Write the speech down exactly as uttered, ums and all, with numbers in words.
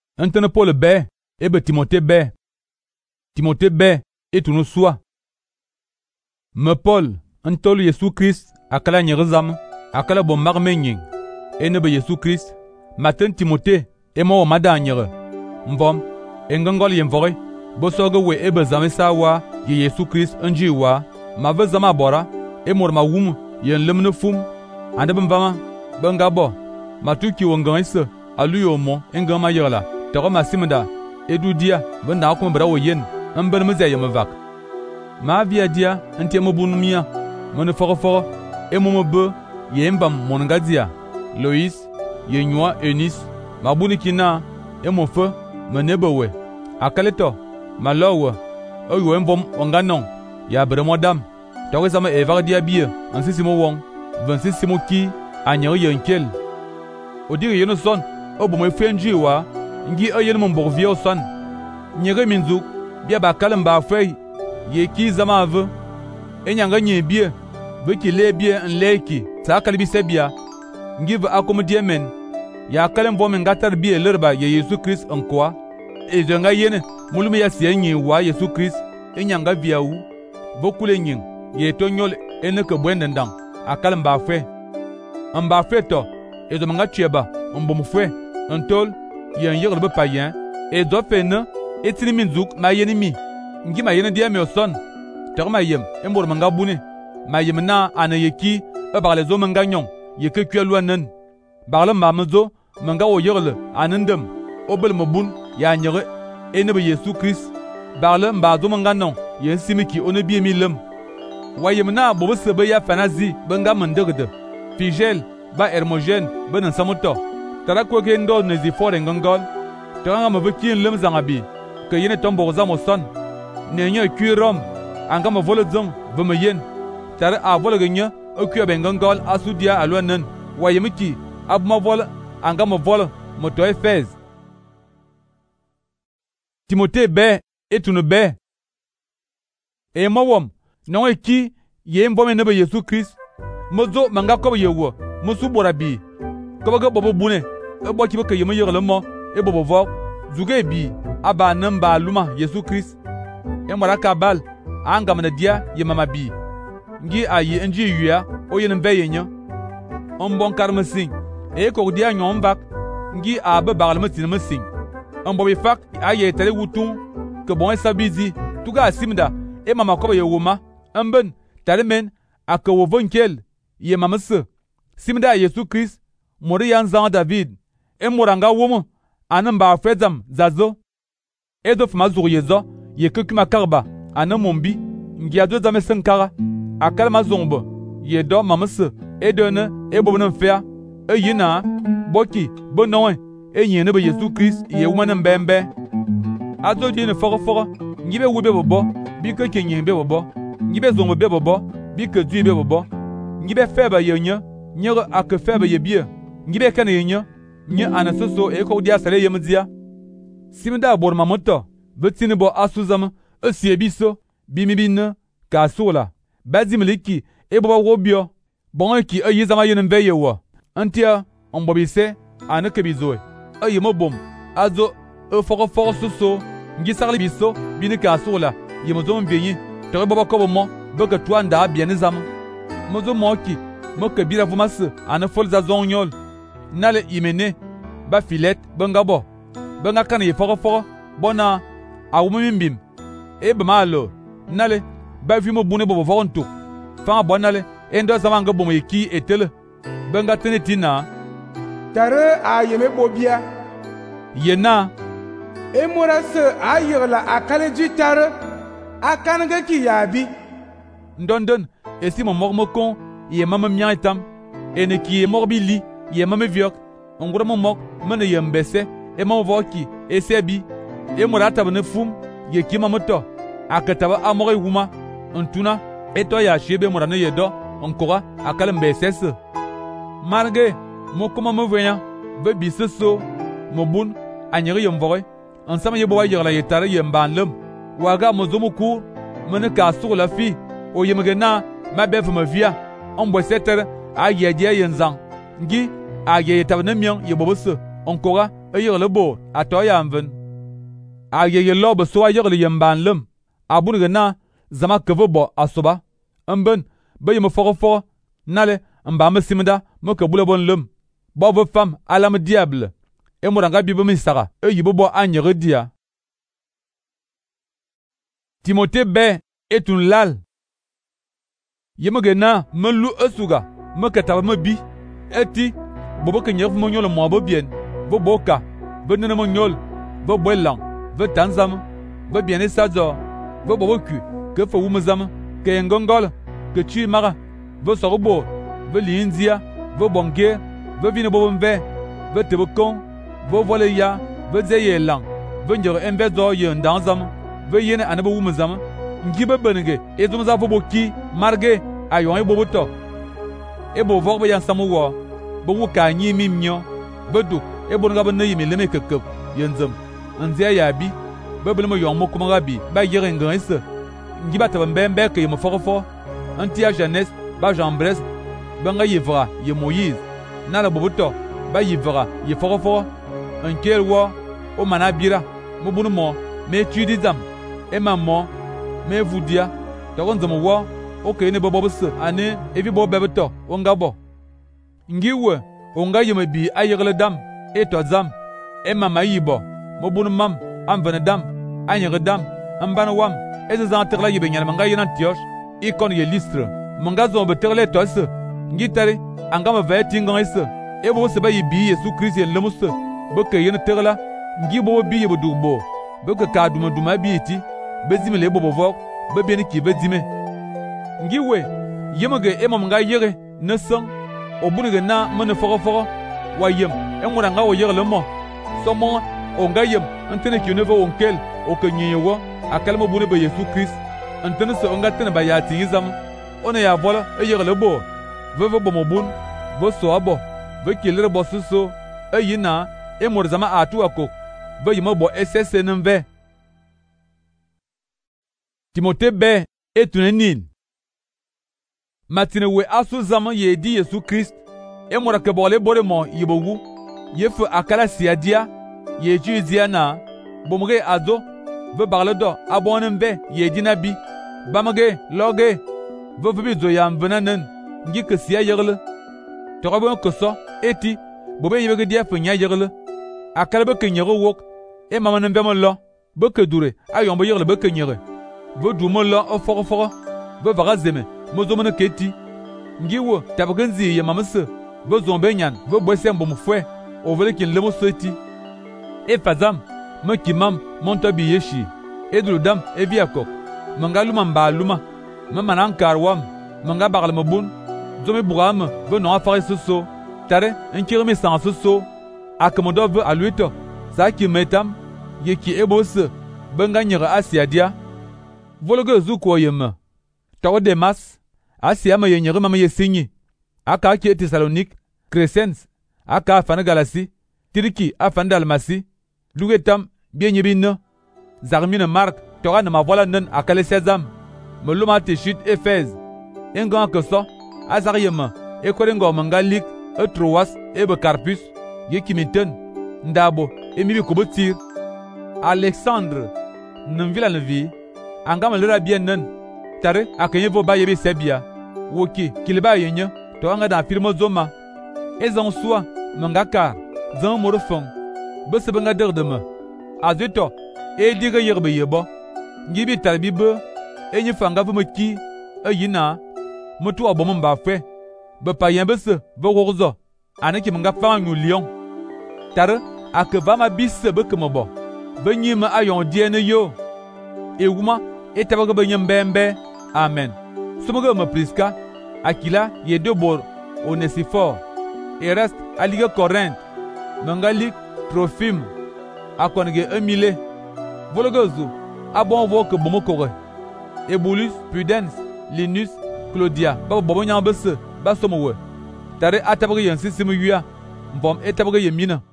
Antene Paul be ebe Timothée be. Timothée be etunu sua. Me Paul antolu Yesu Christ akala nyezam akala bo marmenyin ene be Yesu Christ maten Timothée emo mada nyere mbom engangol yemvore bo soga we ebe zamesa wa ye Yesu Christ anji wa ma ve zama bora emor ma wum yen lemne fum ande bamba banga bo matuki wonganse aluyo mo engama yela to ma simda edudia banda ko bra wo yen amben me zeye me vak ma via dia ante mo bunumia mon foro foro emo mo be yembam mon ngadia Loïs yenwa Eunice ma bunikina emo fe menebewe akaleto malowe oyo embom onganon ya bremo dam to zama evar dia bie ansisimo won vingt-six ki anyo yenkel odiri yeno son obomo fenji wa ngi ayen mon borvio son nyere minzu bia bakalam ba fei ye ki zama ave enyanga nyebie veki lebie nleki sa kalbi sebia ngi va akomodie men ya kalem bo men gatar bie lerba ye Yesu Christ enkwa e jonga yene mulumi ya sienyi wa Yesu Christ enyanga viawu bokule nyin ye tonyol ene ke bwendendang akalem ba fe amba fe to e do manga cheba mbom fe entol yen yegre be payen e do fe ne etini minzuk ma yeni mi ngi ma yene dia me son terma yem embor manga bune ma yem na ana yeki e bar les hommes gagnons ye ke kwelwa nen barle mamezo manga wo yegle anendem obel mobun ya nyere ene be Yesu Christ barle mbazo manga non ye simiki one bi mi lem wayem na bo sebe ya fanazi benga mendegde Figel ba Hermogène benen samoto tara ko ke ndo nezi fore ngongol tara ma bekin lem zangabi ke yene tombo za mo son ne nya kurom anga ma volozon veme yen tara a volognya o ku be ngongol asudia alwanen wayemiki abma vol anga ma vol moto Efes. Timothée be etunu be e mawom non eki ye mbome ne be Yesu Christ mozo manga ko yewo musu borabi ko ga bobo bune e bo ki be ke yemo yele mo e bobo vo zuge bi aba namba luma Yesu Christ e mara kabal anga mena dia ye mama bi ngi ayi enji yuya o yen be yenya on bon karmesin e ko dia nyom bak ngi abe bagal metin mesin on bo bi fak aye tele wutun ke bon sabizi tuga simda e mama ko ye woma amben talemen akawo vonkel ye mamase simda Yesu Christ mori yanzan David e moranga womo anamba fezam zazo edo fma zuriyezo ye kekuma karba anamombi ngi ado zame senkara akalma zombo ye do mamase edone e bobnen fea e yina boki bonoe e yene be Yesu Christ ye womanen bembe azo dine foro foro ngibe wube bobo bi ke kenyen be bobo ngibe zombo be bobo bi ke du be bobo ngibe feba yenya nyere ak feba ye bie ngibe kana yenya nye anasoso e ko dia sare yemdia simda bor mamoto betini bo asuzam esiebiso bimibin ka sola bazimliki e bo wobio bon ki ayizama yenen veyewo antia ombobise anake bizoe ayemo bom azo e foro foro soso ngi sarli biso binika sola yemozo mbenyi tere bobo ko mo beka twanda bienizam mozo moki moke bira vumas ana folza zonyol nale imene ba filet benga bo benga kan ye foro foro bona awumimbim e be malo nale ba vi mo bune bo vonto fa bonale endo zama nga bomo yeki etele benga tenetina tare a yeme bobia yena e morase ayirla akale jitare akanga ki yabi ndondon esi mo mormokon ye mama miaitam ene ki e morbili ye mama viok ngura mo mok mena yembese e mo voki e sebi e morata bne fum ye ki mamoto akataba amore wuma ntuna eto ya shebe morane yedo onkora akalembe sese marge mo koma mo venya be biseso mo bun anyeri yemvore ansama yebo wa yerla yetare yembanlem waga mo zomuku mena ka sur la fi o yemgena ma bef ma via on boseter a yedia yenzan ngi a ye tabna mian ye bobose onkora e yig'le bo a to ya mvin. A ye ye lo be so a yig'le yemban lem. A bunige na zama keve bo a soba. Mben be ye me foro foro nale mba me simda me ke bule bon lem. Bo ve fam ala me diable. E moranga bi be mi sara e yibo bo anyere dia. Timote be etun lal. Yemege na me lu esuga me ke tabe me bi. Eti bobo ke nyef mo nyol mo bo bien. Bo boka be nene mo nyol bo boelang ve tanzam ve bien esazo ve bobo ku ke fo wumzam ke ngongol ke chi mara ve sorobo ve linzia ve bonge ve vine bobo mve ve tebokon ve vole ya ve zeyelang ve njere embezo ye ndanzam ve yene anabo wumzam ngibe benege ezumza fo boki marge ayon e bobo to e bo vogbe yan samuwo bo wuka nyi mimnyo bedu e bon ga ben yimi leme kekep yenzem nzia ya bi bebele mo yon mo kuma ga bi ba yere ngan ese ngiba ta mbembe ke mo forofo antia jeunesse ba jambres banga yevra ye Moïse na la bobuto ba yevra ye forofo ankel wo o manabira mo bunu mo me tudizam e mammo me vudia to gonzamo wo o ke ne bobobse ane evi bo bebeto o ngabo ngiwe o nga yeme bi ayegle dam e to zam e mama yibo mo bunu mam am vene dam anyere dam am bana wam e za terla yibe nyal manga yena tiosh i kon ye listre manga zo be terle to se ngitare angama va tinga ese e bo se ba yibi Yesu Christ en lemuste be ke yena terla ngi bo bi yebo dubo be ke ka duma duma bi ti be zime le bo bo vok be beni ki be dime ngi we yemege e manga yere ne sang o bunige na mene foro foro wa yem e ngura nga wo yere le mo so mo o nga yem antene ki ne vo onkel o ke nyewo akal mo bune be Yesu Christ antene so nga tene ba ya ti izam ona ya vola e yere le bo ve ve bo mo bun ve so abo ve kilere bo so e yina e mo zama atu akok ve yimo bo ss nve. Timote be etunenin matine we asu zaman ye di Yesu Christ e mo ke bole bore mo yibogu yefu akala siadia ye jizia na bomre azo ve barle do abonen be ye dinabi bamage loge ve ve bizo yam venanen ngi ke sia yegle to robon ko so eti bobe yebe dia fanya yegle akala be ke nyero wok e mamanen be mo lo be ke dure ayon be yegle be ke nyere ve du mo lo o foro foro ve vaga zeme mo zo mena keti ngiwo tabaganzi ye mamse be zombe nyan ve boise mbom fwe o vele kin lemo soti e fazam me kimam monta bi yeshi edrudam e viakok mangaluma mbaluma me manan karwam manga bagal mabun zome buram ve no afare soso tare enkirme sans soso akamodo ve aluito saki metam ye ki ebose benganyere asiadia vologe zuko yema tawo demas asia ma yenyere mama yesinyi aka ki Thessalonique Crescens aka afana galasi tiriki afanda almasi lugetam bienybinno zarmine mark tora na mavola nen akale sezam meluma te chute Éphèse engan que so azariema e korengo mangalik e troas e be carpus yekimiten ndabo e mibi kobotir Alexandre nvila nvi angama lera bien nen tare akenye vo ba yebe sebia woki kilba yenye to anga da firmo zoma ezon soa mangaka zan morofon bese benga derdeme azeto e diga yerbe yebo ngibi tarbi be enye fanga vo meki ayina mutu abomo mba fe be payen bese vo gorzo aneki manga fa nyu lion tare akeva ma bisse be kemobo be nyima ayon diene yo ewuma etabaga be nyembembe. Amen. Somoga me priska akila ye dobor Onesiphore et reste aliga Corinthe mangalik Trophime akonge emile vologozu abon vo ke bomo kore Ebulus Pudens Linus Claudia ba bobo nyambese ba somowe tare atabaga yensi simu yuya mbom etabaga yemina